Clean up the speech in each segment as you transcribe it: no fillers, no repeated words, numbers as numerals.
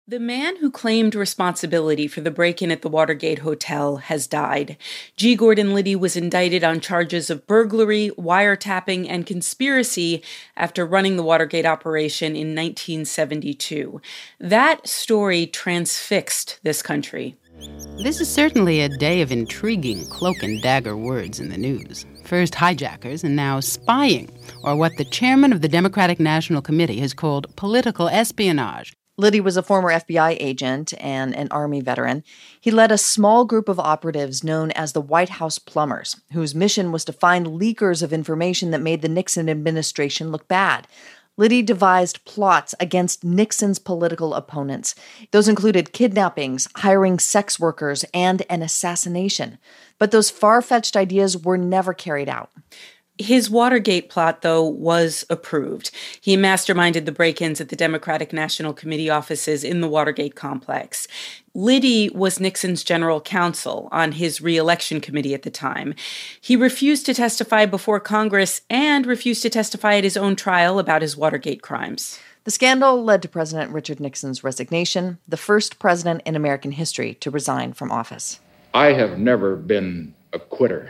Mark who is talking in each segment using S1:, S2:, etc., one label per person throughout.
S1: The man who claimed responsibility for the break-in at the Watergate Hotel has died. G. Gordon Liddy was indicted on charges of burglary, wiretapping, and conspiracy after running the Watergate operation in 1972. That story transfixed this country.
S2: This is certainly a day of intriguing cloak-and-dagger words in the news. First hijackers and now spying, or what the chairman of the Democratic National Committee has called political espionage.
S3: Liddy was a former FBI agent and an Army veteran. He led a small group of operatives known as the White House Plumbers, whose mission was to find leakers of information that made the Nixon administration look bad. Liddy devised plots against Nixon's political opponents. Those included kidnappings, hiring sex workers, and an assassination. But those far-fetched ideas were never carried out.
S1: His Watergate plot, though, was approved. He masterminded the break-ins at the Democratic National Committee offices in the Watergate complex. Liddy was Nixon's general counsel on his re-election committee at the time. He refused to testify before Congress and refused to testify at his own trial about his Watergate crimes.
S3: The scandal led to President Richard Nixon's resignation, the first president in American history to resign from office.
S4: I have never been a quitter.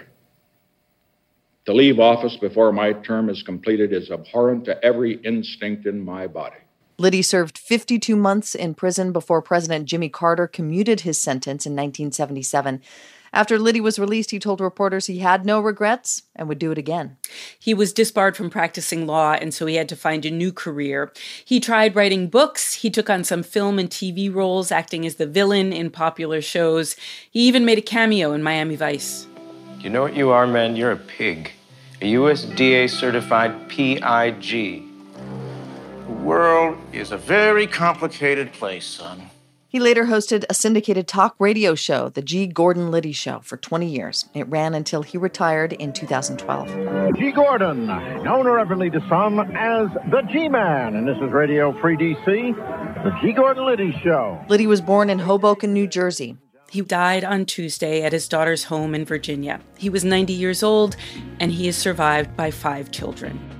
S4: To leave office before my term is completed is abhorrent to every instinct in my body.
S3: Liddy served 52 months in prison before President Jimmy Carter commuted his sentence in 1977. After Liddy was released, he told reporters he had no regrets and would do it again.
S1: He was disbarred from practicing law, and so he had to find a new career. He tried writing books. He took on some film and TV roles, acting as the villain in popular shows. He even made a cameo in Miami Vice.
S5: You know what you are, man? You're a pig. A USDA-certified PIG. The world is a very complicated place, son.
S3: He later hosted a syndicated talk radio show, The G. Gordon Liddy Show, for 20 years. It ran until he retired in 2012.
S6: G. Gordon, known irreverently to some as the G-Man, and this is Radio Free DC, The G. Gordon Liddy Show.
S3: Liddy was born in Hoboken, New Jersey.
S1: He died on Tuesday at his daughter's home in Virginia. He was 90 years old, and he is survived by 5 children.